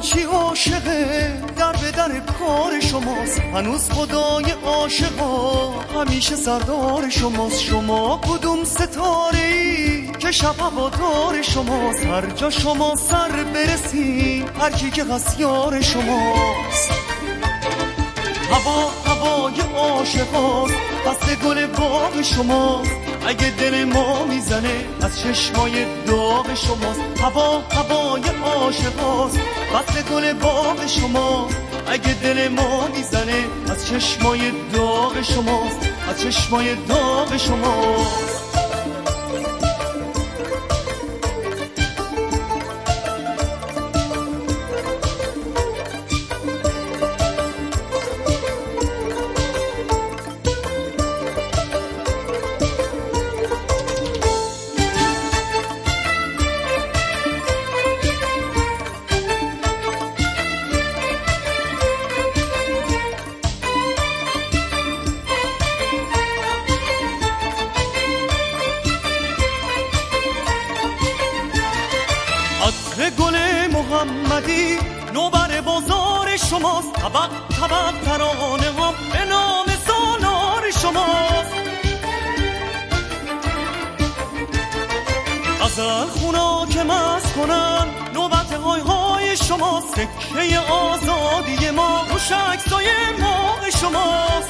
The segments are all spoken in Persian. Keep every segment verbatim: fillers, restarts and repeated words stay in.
هرچی عاشقه در به در کار شماست. هنوز خدای عاشقا همیشه سردار شماست. شما کدوم ستاره‌ای که شب هوادار شماست؟ هر جا شما سر برسی هر کی که هست یار شماست. هوا هوای عاشقاست، دست گل باغ شماست. اگه دل ما میزنه از چشمای داغ شماست. هوا هوای عاشقاست، دست گل باغ شماست. اگه دل ما میزنه از چشمای داغ شماست، از چشمای داغ شماست. عطر گل محمدی نوبر بازار شماست. طبق طبق ترانه هم به نام سالار شماست. غزل خونا که مست کنن نوبت های های شماست. سکه آزادی ما و شکسای ماه شماست.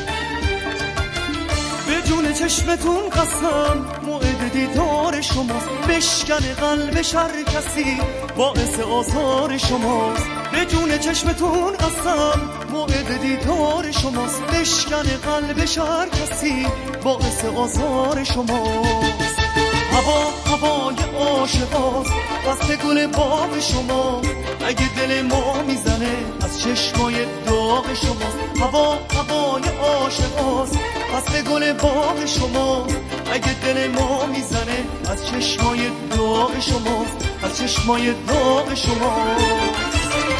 به جون چشمتون قسم موعد دیدار شماست. بشکن قلب شر کسی باعث آزار شماست. به جون چشمتون قسم موعد دیدار شماست. بشکن قلب شر کسی باعث آزار شماست. هوا هوای عاشقاست، دست گل باغ شما. اگه دل ما میزنه از چشمای داغ شماست. هوا هوای عاشقاست، دست گل باغ شما. اگه دل ما میزنه از چشمای داغ شماست، از چشمای داغ شماست.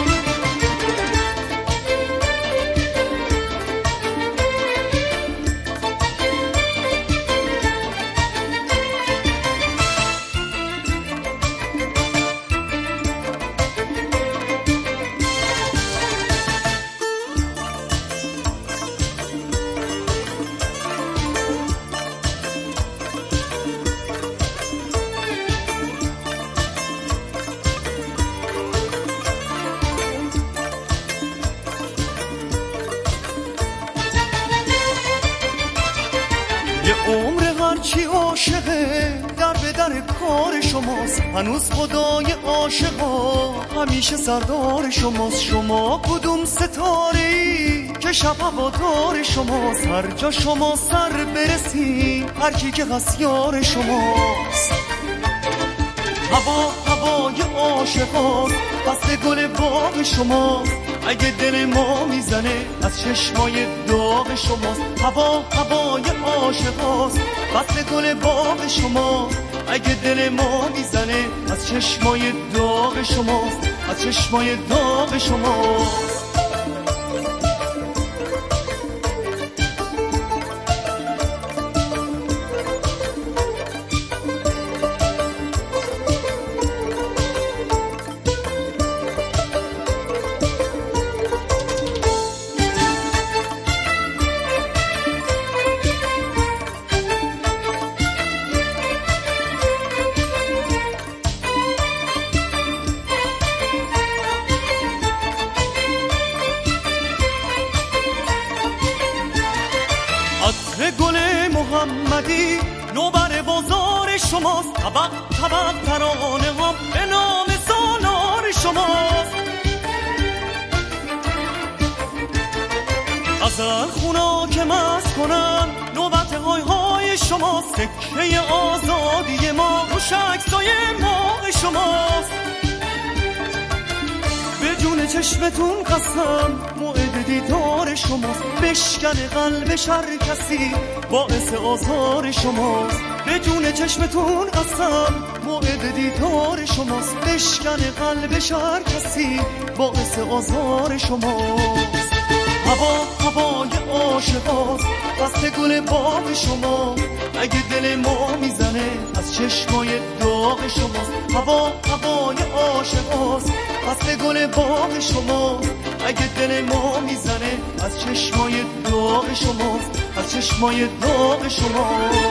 یه عمر هرچی عاشقه در به در کار شماست. هنوز خدای عاشقا همیشه سردار شماست. شما کدوم ستاره‌ای که شب هوادار شماست؟ هر جا شما سر برسی هر کی که هست یار شماست. هوا هوای عاشقاست، دست گل باغ شماست. اگه دل ما میزنه از چشمای داغ شماست. هوا هوای عاشقاست، دست گل باغ شماست. اگه دل ما میزنه از چشمای داغ شماست، از چشمای داغ شماست. عطر گل محمدی نوبر بازار شماست. طبق طبق ترانه هم به نام سالار شماست. غزل خونا که مست کنن نوبت های های شماست. سکه آزادی ما و شکسای ماه شماست. به جون چشمتون قسم موعد دیدار شماست. بشکن قلب شر کسی باعث آزار شماست. به جون چشمتون قسم موعد دیدار شماست. بشکن قلب شر کسی باعث آزار شماست. هوا هوای عاشقاست، دست گل باغ شما. اگه دل ما میزنه از چشمای داغ شماست. هوا هوای عاشقاست، فصل گل باغ شماست. اگه دل ما میزنه از چشمای داغ شماست، از چشمای داغ شماست.